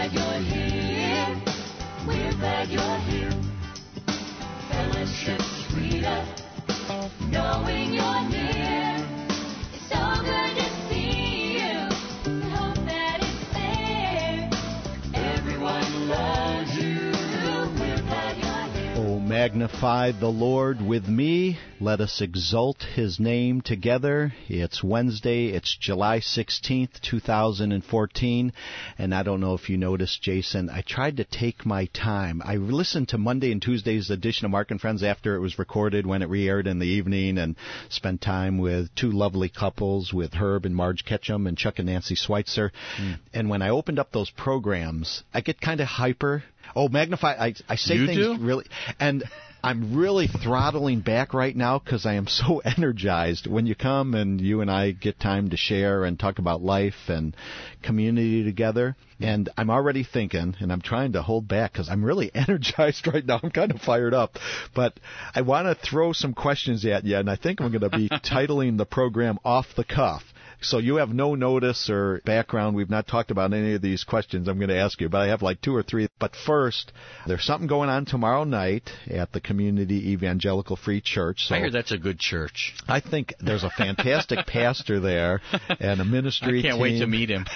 glad you're here. We're glad you're here. Fellowship's freedom, knowing you're near. It's so good to see you. We hope that it's there. Everyone loves you. We're glad you're here. Oh, magnify the Lord with me. Let us exalt His name together. It's Wednesday. It's July 16th, 2014. And I don't know if you noticed, Jason, I tried to take my time. I listened to Monday and Tuesday's edition of Mark and Friends after it was recorded when it re-aired in the evening, and spent time with two lovely couples, with Herb and Marge Ketchum and Chuck and Nancy Schweitzer. And when I opened up those programs, I get kind of hyper. Oh, magnify. I say you things do? really. And I'm really throttling back right now because I am so energized when you come and you and I get time to share and talk about life and community together. And I'm already thinking, and I'm trying to hold back because I'm really energized right now. I'm kind of fired up. But I want to throw some questions at you, and I think I'm going to be titling the program Off the Cuff. So you have no notice or background. We've not talked about any of these questions I'm going to ask you, but I have like two or three. But first, there's something going on tomorrow night at the Community Evangelical Free Church. So I hear that's a good church. I think there's a fantastic pastor there and a ministry team. I can't wait to meet him.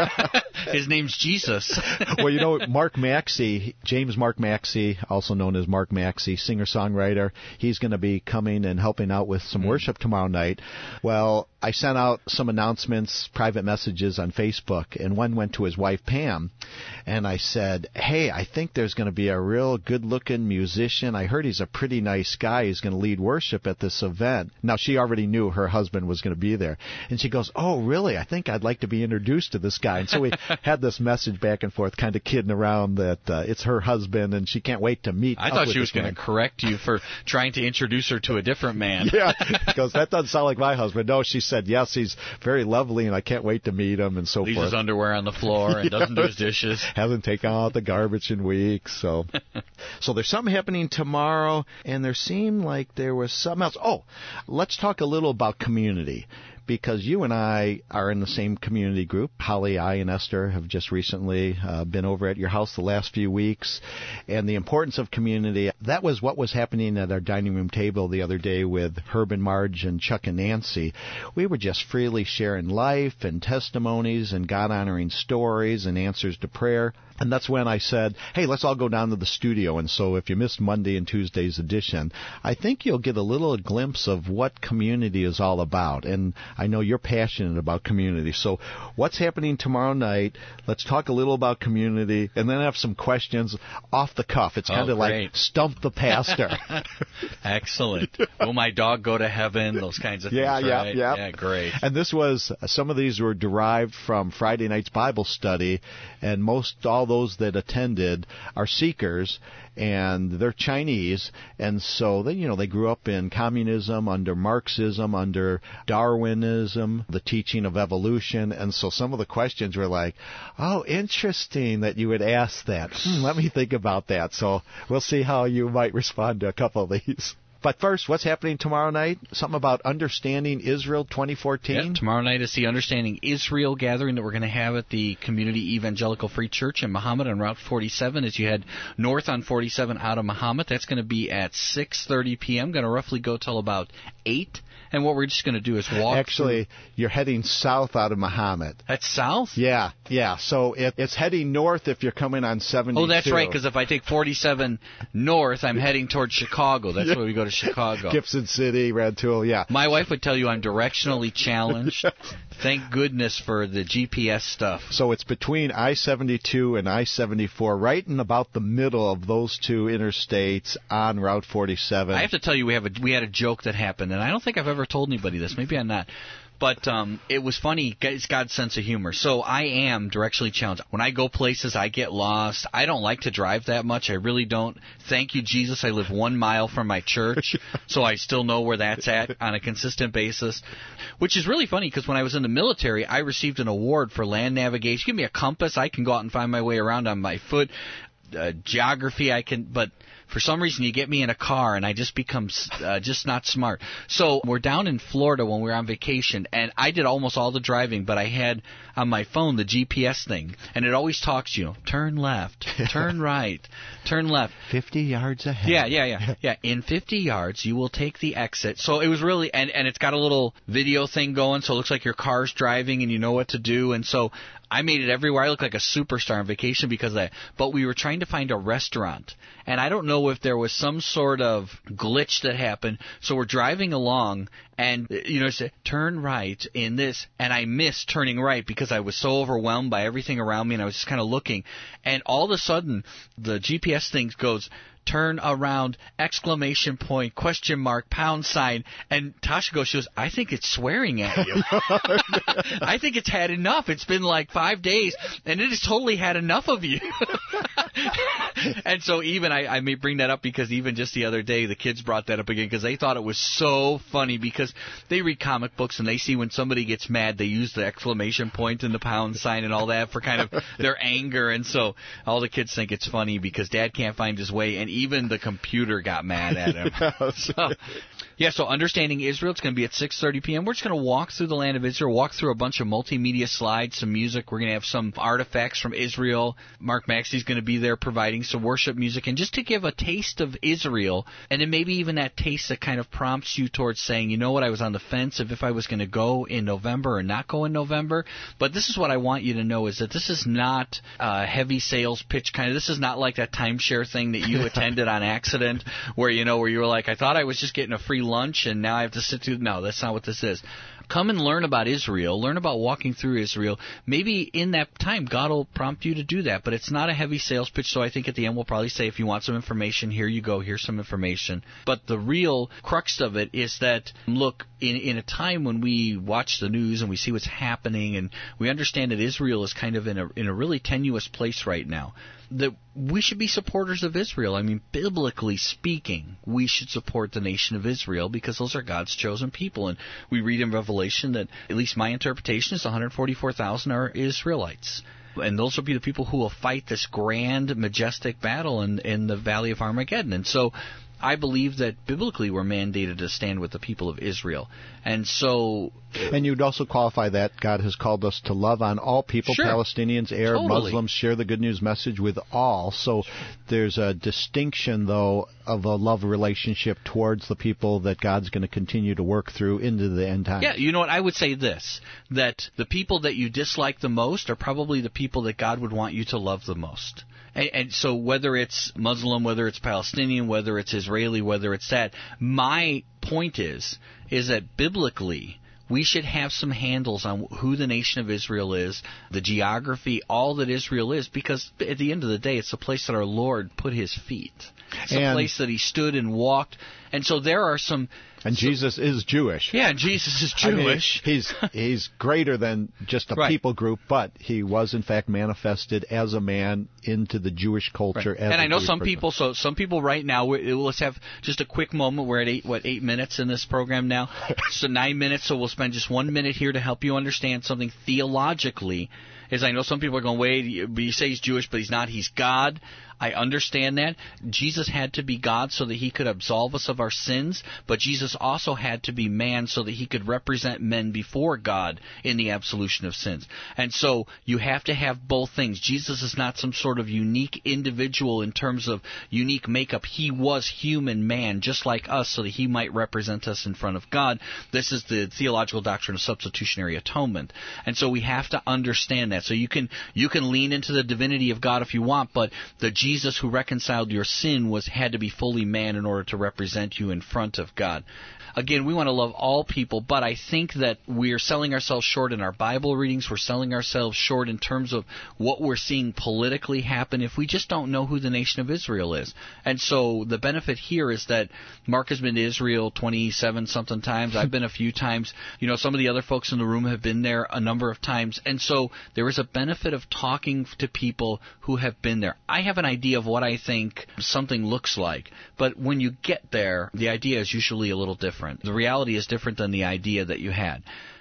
His name's Jesus. Well, you know, Mark Maxey, James Mark Maxey, also known as Mark Maxey, singer-songwriter, he's going to be coming and helping out with some worship tomorrow night. Well, I sent out some announcements, private messages on Facebook, and one went to his wife, Pam, and I said, hey, I think there's going to be a real good-looking musician. I heard he's a pretty nice guy. He's going to lead worship at this event. Now, she already knew her husband was going to be there, and she goes, oh, really? I think I'd like to be introduced to this guy. And so we had this message back and forth, kind of kidding around that it's her husband, and she can't wait to meet I up thought with she was this going man. to correct you for trying to introduce her to a different man. Yeah, because that doesn't sound like my husband. No, she said, yes, he's very lovely, and I can't wait to meet him, and so Leaves forth. his underwear on the floor and doesn't do his dishes. Hasn't taken out the garbage in weeks. So there's something happening tomorrow, and there seemed like there was something else. Oh, let's talk a little about community, because you and I are in the same community group. Holly, I, and Esther have just recently been over at your house the last few weeks. And the importance of community, that was what was happening at our dining room table the other day with Herb and Marge and Chuck and Nancy. We were just freely sharing life and testimonies and God-honoring stories and answers to prayer. And that's when I said, hey, let's all go down to the studio. And so if you missed Monday and Tuesday's edition, I think you'll get a little glimpse of what community is all about. And I know you're passionate about community. So what's happening tomorrow night? Let's talk a little about community and then have some questions off the cuff. It's kind of like Stump the Pastor. Excellent. Will my dog go to heaven? Those kinds of things, right? Yeah, great. And some of these were derived from Friday night's Bible study, and all those that attended are seekers, and they're Chinese, and so they grew up in communism, under Marxism, under Darwinism, the teaching of evolution, and so some of the questions were like, oh, interesting that you would ask that. Let me think about that. So we'll see how you might respond to a couple of these. But first, what's happening tomorrow night? Something about Understanding Israel 2014? Yep, tomorrow night is the Understanding Israel gathering that we're going to have at the Community Evangelical Free Church in Mahomet on Route 47 as you head north on 47 out of Mahomet. That's going to be at 6:30 p.m., going to roughly go till about 8. And what we're just going to do is walk. Actually, you're heading south out of Mahomet. That's south? Yeah. So it's heading north if you're coming on 72. Oh, that's right, because if I take 47 north, I'm heading towards Chicago. That's where we go to Chicago. Gibson City, Rantoul, yeah. My wife would tell you I'm directionally challenged. Thank goodness for the GPS stuff. So it's between I-72 and I-74, right in about the middle of those two interstates on Route 47. I have to tell you, we had a joke that happened, and I don't think I've ever told anybody this. Maybe I'm not. But it was funny. It's God's sense of humor. So I am directionally challenged. When I go places, I get lost. I don't like to drive that much. I really don't. Thank you, Jesus. I live 1 mile from my church, so I still know where that's at on a consistent basis, which is really funny because when I was in the military, I received an award for land navigation. Give me a compass. I can go out and find my way around on my foot. Geography, I can, but for some reason you get me in a car and I just become just not smart. So we're down in Florida when we were on vacation, and I did almost all the driving, but I had on my phone the GPS thing, and it always talks, turn left, turn right, turn left. 50 yards ahead. Yeah. In 50 yards, you will take the exit. So it was really, and it's got a little video thing going, so it looks like your car's driving and you know what to do. And so I made it everywhere. I look like a superstar on vacation because of that. But we were trying to find a restaurant, and I don't know if there was some sort of glitch that happened. So we're driving along, and it said, turn right in this, and I missed turning right because I was so overwhelmed by everything around me, and I was just kind of looking. And all of a sudden, the GPS thing goes, turn around, exclamation point, question mark, pound sign. And Tasha goes, she goes, I think it's swearing at you. I think it's had enough. It's been like 5 days, and it has totally had enough of you. And so even, I may bring that up because even just the other day, the kids brought that up again because they thought it was so funny because they read comic books and they see when somebody gets mad, they use the exclamation point and the pound sign and all that for kind of their anger. And so all the kids think it's funny because Dad can't find his way, and even the computer got mad at him. So Understanding Israel, it's going to be at 6:30 p.m. We're just going to walk through the land of Israel, walk through a bunch of multimedia slides, some music. We're going to have some artifacts from Israel. Mark Maxey's going to be there providing some worship music, and just to give a taste of Israel, and then maybe even that taste that kind of prompts you towards saying, you know what, I was on the fence of if I was going to go in November or not go in November. But this is what I want you to know, is that this is not a heavy sales pitch kind of. This is not like that timeshare thing that you attended on accident where you were like, I thought I was just getting a free lunch and now I have to sit through. No, that's not what this is. Come and learn about Israel. Learn about walking through Israel. Maybe in that time, God will prompt you to do that. But it's not a heavy sales pitch, so I think at the end we'll probably say, if you want some information, here you go. Here's some information. But the real crux of it is that, look, in a time when we watch the news and we see what's happening and we understand that Israel is kind of in a really tenuous place right now, that we should be supporters of Israel. I mean, biblically speaking, we should support the nation of Israel because those are God's chosen people. And we read in Revelation that, at least my interpretation is, 144,000 are Israelites. And those will be the people who will fight this grand, majestic battle in the Valley of Armageddon. And so I believe that biblically we're mandated to stand with the people of Israel. And so... And you'd also qualify that God has called us to love on all people, sure, Palestinians, Arab, totally. Muslims, share the good news message with all. So there's a distinction, though, of a love relationship towards the people that God's going to continue to work through into the end times. Yeah, you know what? I would say this, that the people that you dislike the most are probably the people that God would want you to love the most. And so whether it's Muslim, whether it's Palestinian, whether it's Israeli, whether it's that, my point is that biblically we should have some handles on who the nation of Israel is, the geography, all that Israel is, because at the end of the day, it's a place that our Lord put His feet. It's a place that He stood and walked. And so there are some... And Jesus is Jewish. Yeah, Jesus is Jewish. I mean, he's greater than just a people group, but He was in fact manifested as a man into the Jewish culture. Right. As and I know Jewish some person. people. So some people right now. Let's have just a quick moment. We're at 8 minutes in this program now. So 9 minutes. So we'll spend just 1 minute here to help you understand something theologically. Is I know some people are going, wait, you say He's Jewish, but He's not. He's God. I understand that. Jesus had to be God so that He could absolve us of our sins, but Jesus also had to be man so that He could represent men before God in the absolution of sins. And so you have to have both things. Jesus is not some sort of unique individual in terms of unique makeup. He was human man just like us so that He might represent us in front of God. This is the theological doctrine of substitutionary atonement. And so we have to understand that. So you can lean into the divinity of God if you want, but the Jesus who reconciled your sin had to be fully man in order to represent you in front of God. Again, we want to love all people, but I think that we're selling ourselves short in our Bible readings. We're selling ourselves short in terms of what we're seeing politically happen if we just don't know who the nation of Israel is. And so the benefit here is that Mark has been to Israel 27-something times. I've been a few times. You know, some of the other folks in the room have been there a number of times. And so there is a benefit of talking to people who have been there. I have an idea of what I think something looks like, but when you get there, the idea is usually a little different. The reality is different than the idea that you had.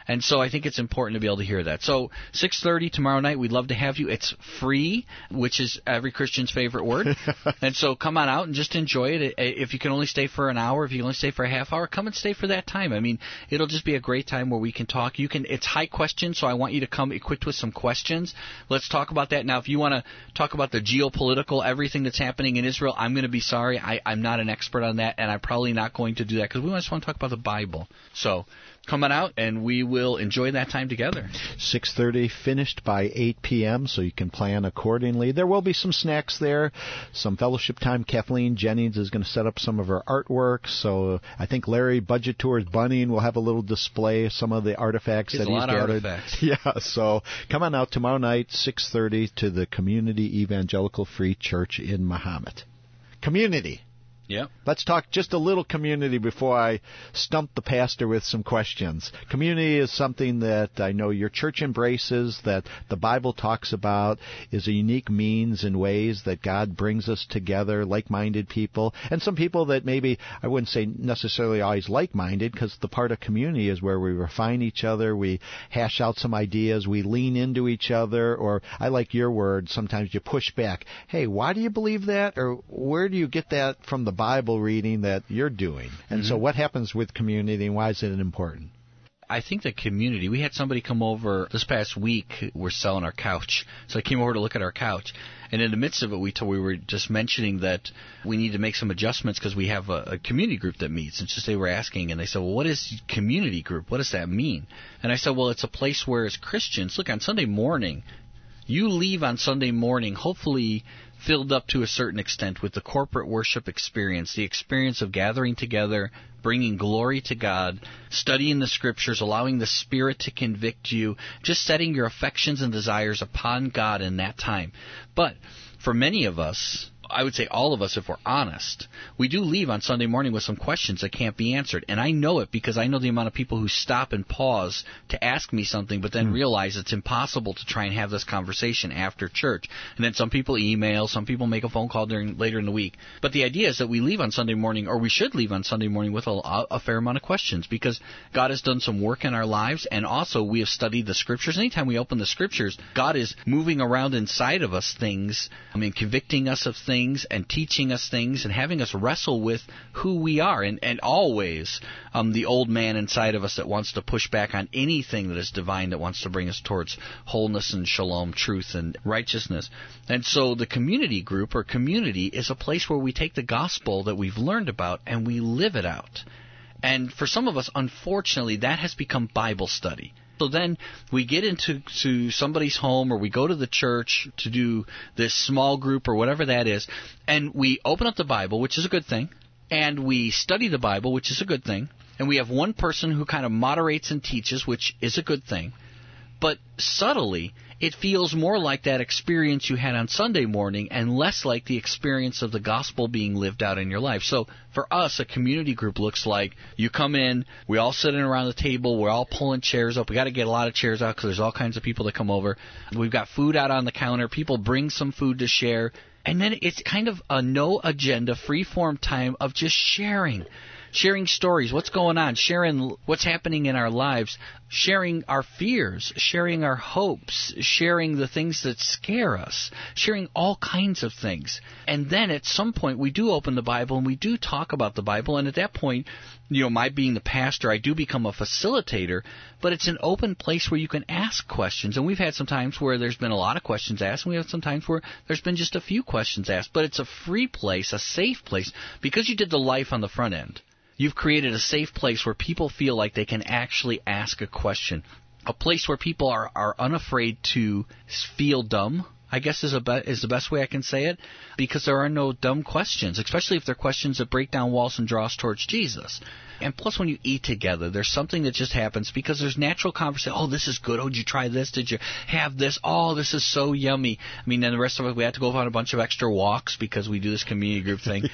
And so I think it's important to be able to hear that. So 6:30 tomorrow night, we'd love to have you. It's free, which is every Christian's favorite word. And so come on out and just enjoy it. If you can only stay for an hour, if you can only stay for a half hour, come and stay for that time. I mean, it'll just be a great time where we can talk. It's high questions, so I want you to come equipped with some questions. Let's talk about that. Now, if you want to talk about the geopolitical, everything that's happening in Israel, I'm going to be sorry. I'm not an expert on that, and I'm probably not going to do that because we just want to talk about the Bible. So come on out, and we will enjoy that time together. 6:30, finished by 8 p.m., so you can plan accordingly. There will be some snacks there, some fellowship time. Kathleen Jennings is going to set up some of her artwork, so I think Larry Budget Tours Bunning will have a little display of some of the artifacts that he's gathered. Yeah, so come on out tomorrow night, 6:30, to the Community Evangelical Free Church in Mahomet. Community. Yep. Let's talk just a little community before I stump the pastor with some questions. Community is something that I know your church embraces, that the Bible talks about, is a unique means and ways that God brings us together, like-minded people, and some people that maybe, I wouldn't say necessarily always like-minded, because the part of community is where we refine each other, we hash out some ideas, we lean into each other, or I like your word, sometimes you push back. Hey, why do you believe that? Or where do you get that from the Bible reading that you're doing? And so what happens with community and why is it important? I think that community, we had somebody come over this past week. We're selling our couch. So I came over to look at our couch. And in the midst of it, we were just mentioning that we need to make some adjustments because we have a community group that meets. And just they were asking, and they said, well, what is community group? What does that mean? And I said, well, it's a place where as Christians, look, on Sunday morning, you leave on Sunday morning, hopefully filled up to a certain extent with the corporate worship experience, the experience of gathering together, bringing glory to God, studying the Scriptures, allowing the Spirit to convict you, just setting your affections and desires upon God in that time. But for many of us, I would say all of us, if we're honest, we do leave on Sunday morning with some questions that can't be answered. And I know it because I know the amount of people who stop and pause to ask me something but then realize it's impossible to try and have this conversation after church. And then some people email, some people make a phone call later in the week. But the idea is that we leave on Sunday morning, or we should leave on Sunday morning with a fair amount of questions because God has done some work in our lives, and also we have studied the Scriptures. Anytime we open the Scriptures, God is moving around inside of us things, convicting us of things, and teaching us things and having us wrestle with who we are. And always the old man inside of us that wants to push back on anything that is divine, that wants to bring us towards wholeness and shalom, truth and righteousness. And so the community group or community is a place where we take the gospel that we've learned about and we live it out. And for some of us, unfortunately, that has become Bible study. So then we get into somebody's home or we go to the church to do this small group or whatever that is, and we open up the Bible, which is a good thing, and we study the Bible, which is a good thing, and we have one person who kind of moderates and teaches, which is a good thing. But subtly, it feels more like that experience you had on Sunday morning and less like the experience of the gospel being lived out in your life. So for us, a community group looks like you come in, we all sit in around the table, we're all pulling chairs up. We got to get a lot of chairs out because there's all kinds of people that come over. We've got food out on the counter. People bring some food to share. And then it's kind of a no-agenda, free-form time of just sharing stories, what's going on, sharing what's happening in our lives, sharing our fears, sharing our hopes, sharing the things that scare us, sharing all kinds of things. And then at some point we do open the Bible and we do talk about the Bible, and at that point, my being the pastor, I do become a facilitator, but it's an open place where you can ask questions. And we've had some times where there's been a lot of questions asked, and we have some times where there's been just a few questions asked. But it's a free place, a safe place, because you did the life on the front end. You've created a safe place where people feel like they can actually ask a question, a place where people are unafraid to feel dumb, I guess is the best way I can say it, because there are no dumb questions, especially if they're questions that break down walls and draw us towards Jesus. And plus, when you eat together, there's something that just happens because there's natural conversation. Oh, this is good. Oh, did you try this? Did you have this? Oh, this is so yummy. Then the rest of us, we had to go on a bunch of extra walks because we do this community group thing.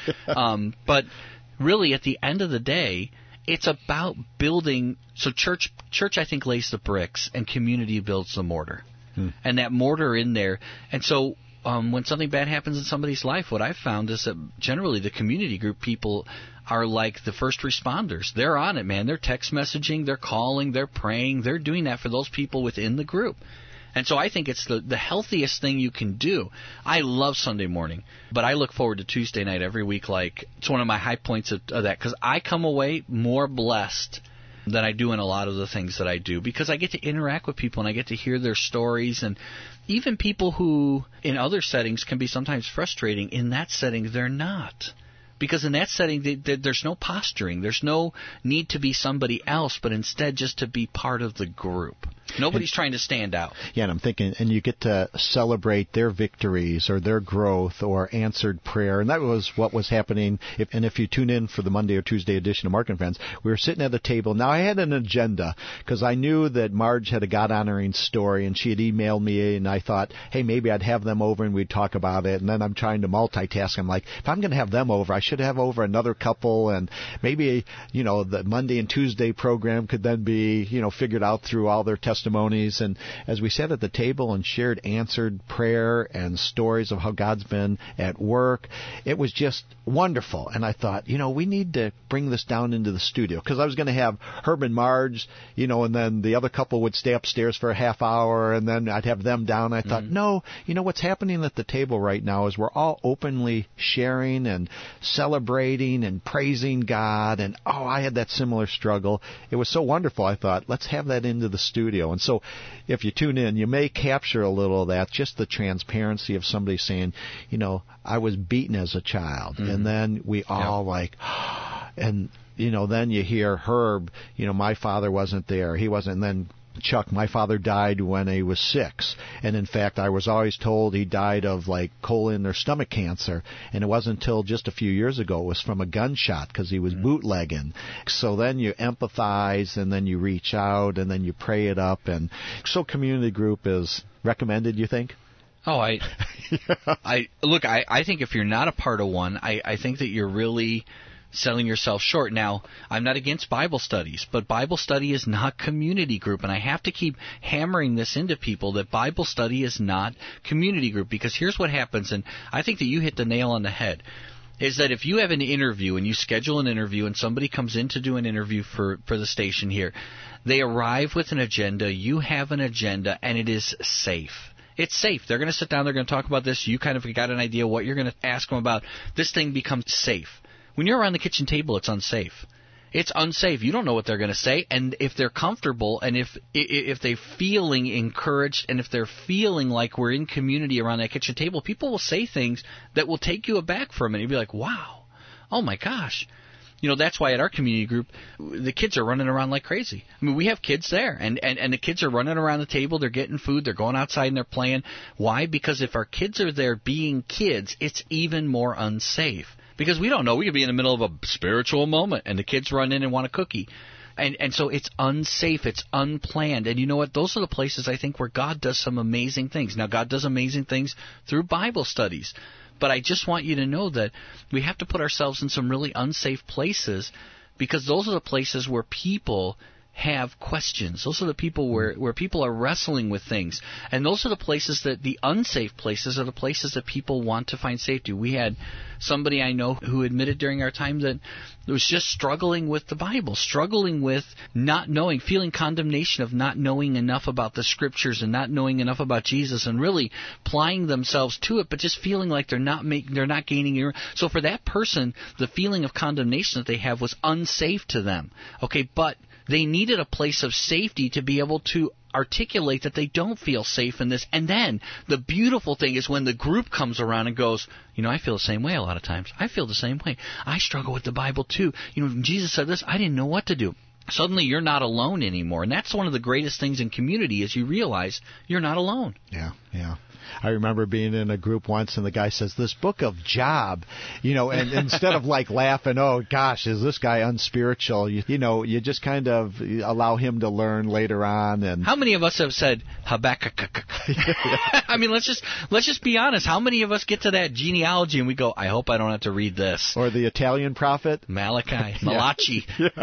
But really, at the end of the day, it's about building. So church, I think, lays the bricks, and community builds the mortar. And that mortar in there. And so when something bad happens in somebody's life, what I've found is that generally the community group people are like the first responders. They're on it, man. They're text messaging, they're calling, they're praying. They're doing that for those people within the group. And so I think it's the healthiest thing you can do. I love Sunday morning, but I look forward to Tuesday night every week. Like, it's one of my high points of that, because I come away more blessed than I do in a lot of the things that I do, because I get to interact with people and I get to hear their stories. And even people who in other settings can be sometimes frustrating, in that setting they're not. Because in that setting, there's no posturing. There's no need to be somebody else, but instead just to be part of the group. Nobody's trying to stand out. Yeah, and I'm thinking, and you get to celebrate their victories or their growth or answered prayer. And that was what was happening. If you tune in for the Monday or Tuesday edition of Mark and Friends, we were sitting at a table. Now, I had an agenda because I knew that Marge had a God-honoring story, and she had emailed me, and I thought, hey, maybe I'd have them over and we'd talk about it. And then I'm trying to multitask. I'm like, if I'm going to have them over, I should have over another couple, and maybe, the Monday and Tuesday program could then be, figured out through all their testimonies. And as we sat at the table and shared answered prayer and stories of how God's been at work, it was just wonderful. And I thought, we need to bring this down into the studio, because I was going to have Herb and Marge, and then the other couple would stay upstairs for a half hour, and then I'd have them down. I thought, no, what's happening at the table right now is we're all openly sharing and celebrating and praising God. And I had that similar struggle. It was so wonderful. I thought, let's have that into the studio. And so if you tune in, you may capture a little of that, just the transparency of somebody saying, I was beaten as a child. Mm-hmm. And then we all and then you hear Herb, my father wasn't there. He wasn't. And then Chuck, my father died when he was 6. And in fact, I was always told he died of colon or stomach cancer. And it wasn't until just a few years ago it was from a gunshot, because he was bootlegging. So then you empathize, and then you reach out, and then you pray it up. And so community group is recommended, you think? Oh, I think if you're not a part of one, I think that you're really selling yourself short. Now, I'm not against Bible studies, but Bible study is not community group, and I have to keep hammering this into people, that Bible study is not community group, because here's what happens, and I think that you hit the nail on the head, is that if you have an interview and you schedule an interview and somebody comes in to do an interview for the station here, they arrive with an agenda, you have an agenda, and it is safe. It's safe. They're going to sit down, they're going to talk about this, you kind of got an idea what you're going to ask them about. This thing becomes safe. When you're around the kitchen table, it's unsafe. It's unsafe. You don't know what they're going to say, and if they're comfortable, and if they're feeling encouraged, and if they're feeling like we're in community around that kitchen table, people will say things that will take you aback for a minute. You'll be like, wow, oh my gosh. That's why at our community group, the kids are running around like crazy. I mean, we have kids there, and the kids are running around the table. They're getting food. They're going outside and they're playing. Why? Because if our kids are there being kids, it's even more unsafe. Because we don't know. We could be in the middle of a spiritual moment, and the kids run in and want a cookie. And so it's unsafe. It's unplanned. And you know what? Those are the places, I think, where God does some amazing things. Now, God does amazing things through Bible studies. But I just want you to know that we have to put ourselves in some really unsafe places, because those are the places where people have questions. Those are the people where people are wrestling with things. And those are the places that the unsafe places are the places that people want to find safety. We had somebody I know who admitted during our time that was just struggling with the Bible, struggling with not knowing, feeling condemnation of not knowing enough about the Scriptures and not knowing enough about Jesus, and really applying themselves to it, but just feeling like they're not gaining. So for that person, the feeling of condemnation that they have was unsafe to them. Okay, but they needed a place of safety to be able to articulate that they don't feel safe in this. And then the beautiful thing is when the group comes around and goes, I feel the same way a lot of times. I feel the same way. I struggle with the Bible too. When Jesus said this, I didn't know what to do. Suddenly you're not alone anymore. And that's one of the greatest things in community, is you realize you're not alone. Yeah. I remember being in a group once, and the guy says, this book of Job, and instead of laughing, oh gosh, is this guy unspiritual? You just kind of allow him to learn later on. And how many of us have said Habakkuk? I mean, let's just be honest. How many of us get to that genealogy and we go, I hope I don't have to read this? Or the Italian prophet Malachi.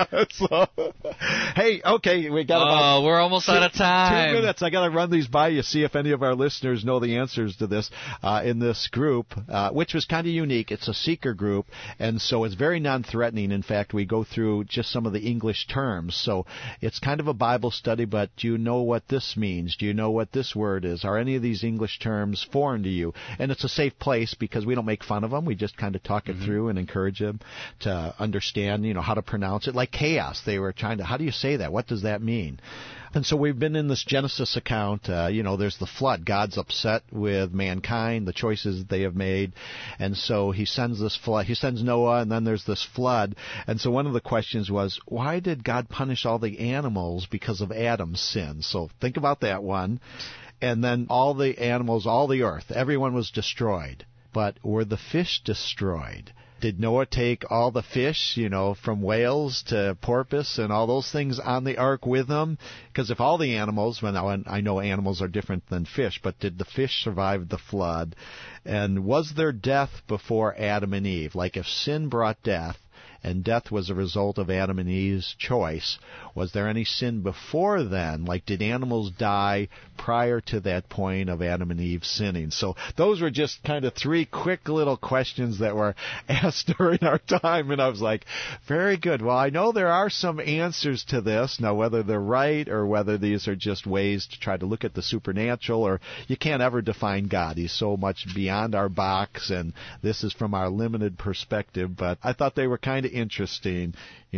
Hey, okay, we got about we're almost out of time. 2 minutes. I got to run these by you, see if any of our listeners know the answer answers to this in this group, which was kind of unique. It's a seeker group, and so it's very non-threatening. In fact, we go through just some of the English terms. So it's kind of a Bible study, but do you know what this means? Do you know what this word is? Are any of these English terms foreign to you? And it's a safe place because we don't make fun of them. We just kind of talk it through and encourage them to understand, how to pronounce it. Like chaos, they were trying to, how do you say that? What does that mean? And so we've been in this Genesis account. There's the flood. God's upset with mankind, the choices they have made. And so he sends this flood. He sends Noah, and then there's this flood. And so one of the questions was, why did God punish all the animals because of Adam's sin? So think about that one. And then all the animals, all the earth, everyone was destroyed. But were the fish destroyed? Did Noah take all the fish, from whales to porpoise and all those things on the ark with him? Because if all the animals, I know animals are different than fish, but did the fish survive the flood? And was there death before Adam and Eve? Like if sin brought death, and death was a result of Adam and Eve's choice, was there any sin before then? Like, did animals die prior to that point of Adam and Eve sinning? So those were just kind of 3 quick little questions that were asked during our time, and I was like, very good. Well, I know there are some answers to this. Now, whether they're right or whether these are just ways to try to look at the supernatural, or you can't ever define God. He's so much beyond our box, and this is from our limited perspective, but I thought they were kind of interesting,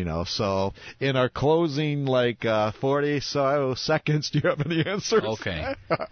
So in our closing, 40 so seconds, do you have any answers? Okay.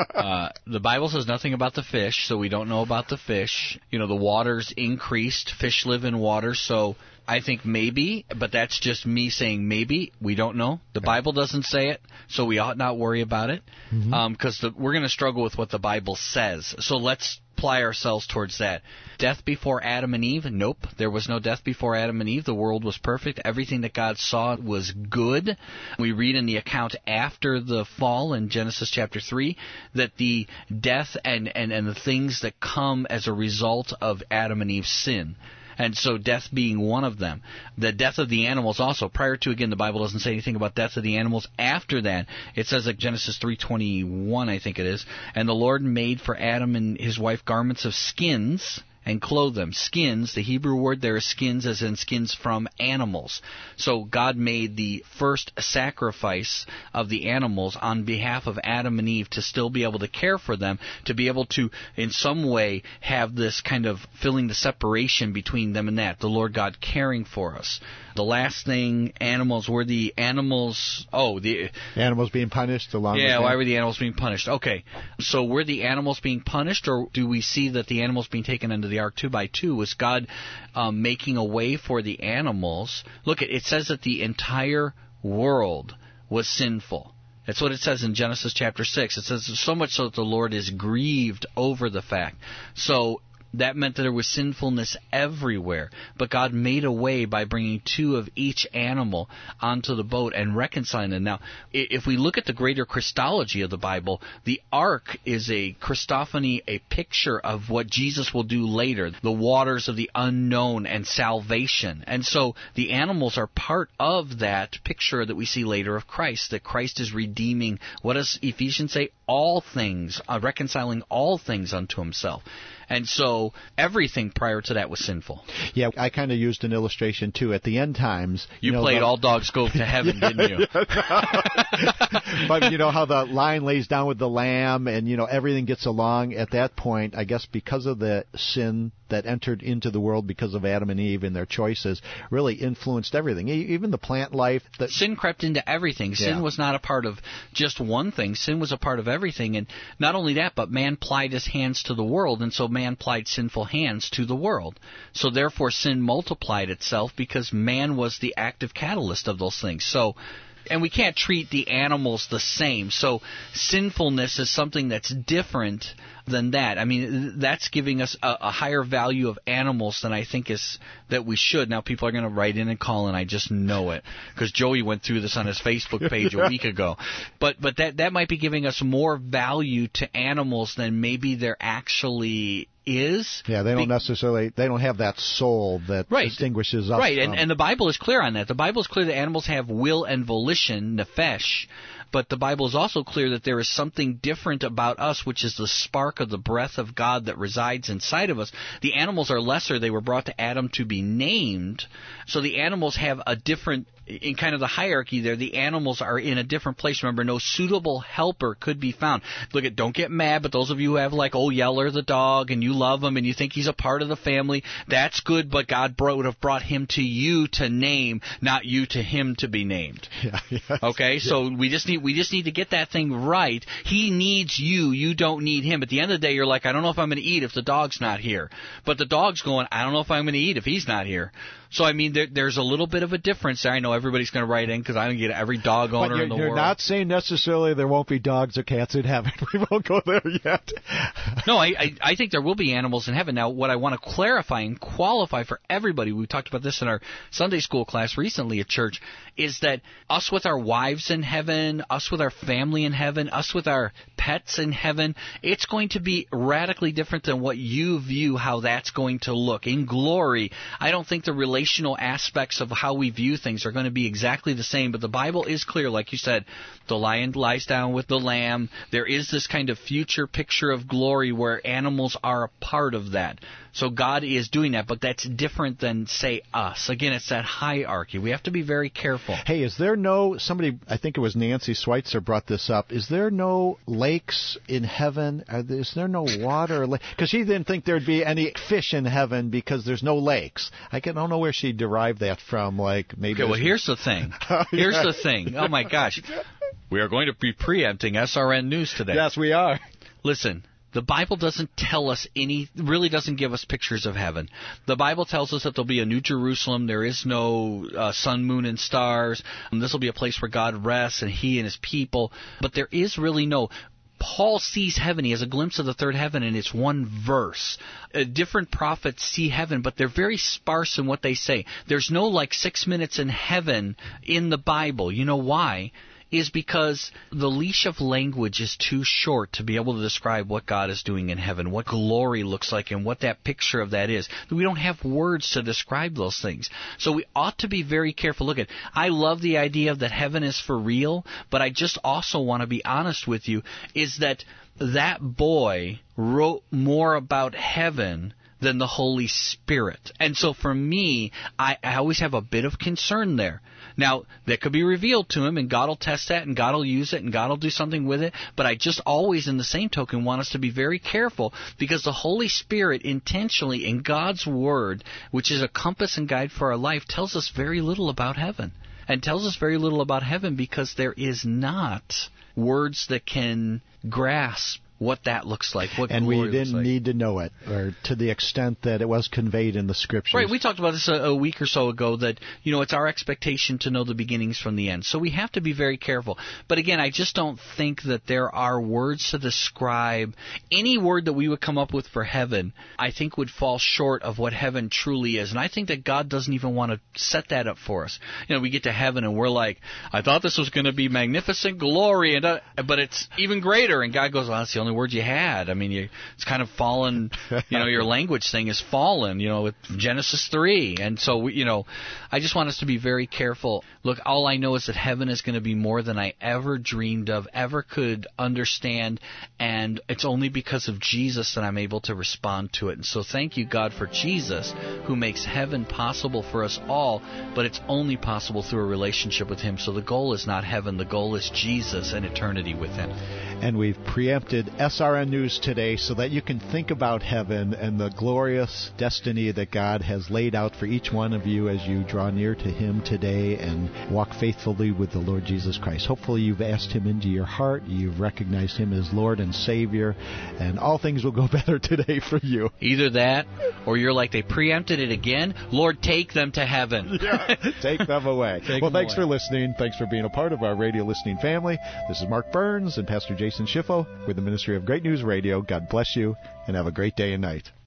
The Bible says nothing about the fish, so we don't know about the fish. The waters increased. Fish live in water, so I think maybe, but that's just me saying maybe. We don't know. The Bible doesn't say it, so we ought not worry about it, because we're going to struggle with what the Bible says. So let's apply ourselves towards that. Death before Adam and Eve? Nope. There was no death before Adam and Eve. The world was perfect. Everything that God saw was good. We read in the account after the fall in Genesis chapter 3 that the death and the things that come as a result of Adam and Eve's sin. And so death being one of them. The death of the animals also. Prior to, again, the Bible doesn't say anything about death of the animals. After that, it says like Genesis 3:21, I think it is, and the Lord made for Adam and his wife garments of skins and clothe them. Skins, the Hebrew word there is skins, as in skins from animals. So God made the first sacrifice of the animals on behalf of Adam and Eve to still be able to care for them, to be able to in some way have this kind of filling the separation between them and that, the Lord God caring for us. The last thing, animals, were the animals... the animals being punished along with Yeah, why were the animals being punished? Okay, so were the animals being punished, or do we see that the animals being taken into the ark 2 by 2? Was God making a way for the animals? Look, it says that the entire world was sinful. That's what it says in Genesis chapter 6. It says so much so that the Lord is grieved over the fact. So that meant that there was sinfulness everywhere. But God made a way by bringing 2 of each animal onto the boat and reconciling them. Now, if we look at the greater Christology of the Bible, the ark is a Christophany, a picture of what Jesus will do later, the waters of the unknown and salvation. And so the animals are part of that picture that we see later of Christ, that Christ is redeeming, what does Ephesians say? All things, reconciling all things unto himself. And so everything prior to that was sinful. Yeah, I kind of used an illustration, too. At the end times... You played All Dogs Go to Heaven, didn't you? But you know how the lion lays down with the lamb and, everything gets along. At that point, I guess because of the sin that entered into the world because of Adam and Eve and their choices really influenced everything, even the plant life. Sin crept into everything. Sin was not a part of just one thing. Sin was a part of everything. And not only that, but man plied his hands to the world, and so man plied sinful hands to the world. So therefore sin multiplied itself because man was the active catalyst of those things. And we can't treat the animals the same. So sinfulness is something that's different than that. I mean, that's giving us a higher value of animals than I think is that we should. Now, people are going to write in and call, and I just know it, because Joey went through this on his Facebook page a week ago. But that might be giving us more value to animals than maybe there actually is. Yeah, they don't have that soul that distinguishes us. Right, and the Bible is clear on that. The Bible is clear that animals have will and volition, nephesh, but the Bible is also clear that there is something different about us, which is the spark of the breath of God that resides inside of us. The animals are lesser. They were brought to Adam to be named. So the animals have a different, in kind of the hierarchy there, the animals are in a different place. Remember, no suitable helper could be found. Look at, don't get mad, but those of you who have like, Yeller the dog, and you love him, and you think he's a part of the family, that's good, but God would have brought him to you to name, not you to him to be named. Yeah, yes. Okay, so we just need to get that thing right. He needs you. You don't need him. At the end of the day, you're like, I don't know if I'm going to eat if the dog's not here. But the dog's going, I don't know if I'm going to eat if he's not here. So, I mean, there's a little bit of a difference there. I know everybody's going to write in because I don't get every dog owner in the world. You're not saying necessarily there won't be dogs or cats in heaven. We won't go there yet. No, I think there will be animals in heaven. Now, what I want to clarify and qualify for everybody, we talked about this in our Sunday school class recently at church, is that us with our wives in heaven, us with our family in heaven, us with our pets in heaven, it's going to be radically different than what you view how that's going to look. In glory, I don't think the relational aspects of how we view things are going to be exactly the same, but the Bible is clear, like you said, the lion lies down with the lamb. There is this kind of future picture of glory where animals are a part of that. So God is doing that, but that's different than, say, us. Again, it's that hierarchy. We have to be very careful. Hey, is there somebody, I think it was Nancy Schweitzer brought this up, is there no lakes in heaven? Is there no water? Because she didn't think there'd be any fish in heaven because there's no lakes. I don't know where she derived that from. Like maybe. Okay, well, here's the thing. Here's the thing. Oh, my gosh. We are going to be preempting SRN News today. Yes, we are. Listen. The Bible doesn't tell us really doesn't give us pictures of heaven. The Bible tells us that there'll be a new Jerusalem. There is no sun, moon, and stars. This will be a place where God rests and he and his people. But there is really no... Paul sees heaven. He has a glimpse of the third heaven, and it's one verse. Different prophets see heaven, but they're very sparse in what they say. There's no 6 minutes in heaven in the Bible. You know why? Is because the leash of language is too short to be able to describe what God is doing in heaven, what glory looks like, and what that picture of that is. We don't have words to describe those things. So we ought to be very careful. Look I love the idea that heaven is for real, but I just also want to be honest with you, is that boy wrote more about heaven than the Holy Spirit. And so for me, I always have a bit of concern there. Now, that could be revealed to him, and God will test that, and God will use it, and God will do something with it. But I just always, in the same token, want us to be very careful, because the Holy Spirit intentionally, in God's Word, which is a compass and guide for our life, tells us very little about heaven. And tells us very little about heaven because there is not words that can grasp what that looks like, what and glory we didn't looks like. need to know it, or to the extent that it was conveyed in the Scriptures. Right, we talked about this a week or so ago, that, it's our expectation to know the beginnings from the end. So we have to be very careful. But again, I just don't think that there are words to describe. Any word that we would come up with for heaven, I think would fall short of what heaven truly is. And I think that God doesn't even want to set that up for us. We get to heaven and we're like, I thought this was going to be magnificent glory, but it's even greater. And God goes, that's the only word you had. I mean, it's kind of fallen, your language thing is fallen, with Genesis 3. And so, I just want us to be very careful. Look, all I know is that heaven is going to be more than I ever dreamed of, ever could understand, and it's only because of Jesus that I'm able to respond to it. And so thank you, God, for Jesus, who makes heaven possible for us all, but it's only possible through a relationship with him. So the goal is not heaven, the goal is Jesus and eternity with him. And we've preempted SRN News today so that you can think about heaven and the glorious destiny that God has laid out for each one of you as you draw near to him today and walk faithfully with the Lord Jesus Christ. Hopefully you've asked him into your heart, you've recognized him as Lord and Savior, and all things will go better today for you. Either that, or you're like, they preempted it again. Lord, take them to heaven. Yeah, take them away. Thanks for listening. Thanks for being a part of our radio listening family. This is Mark Burns and Pastor Jason Schiffo with the Ministry of Great News Radio. God bless you, and have a great day and night.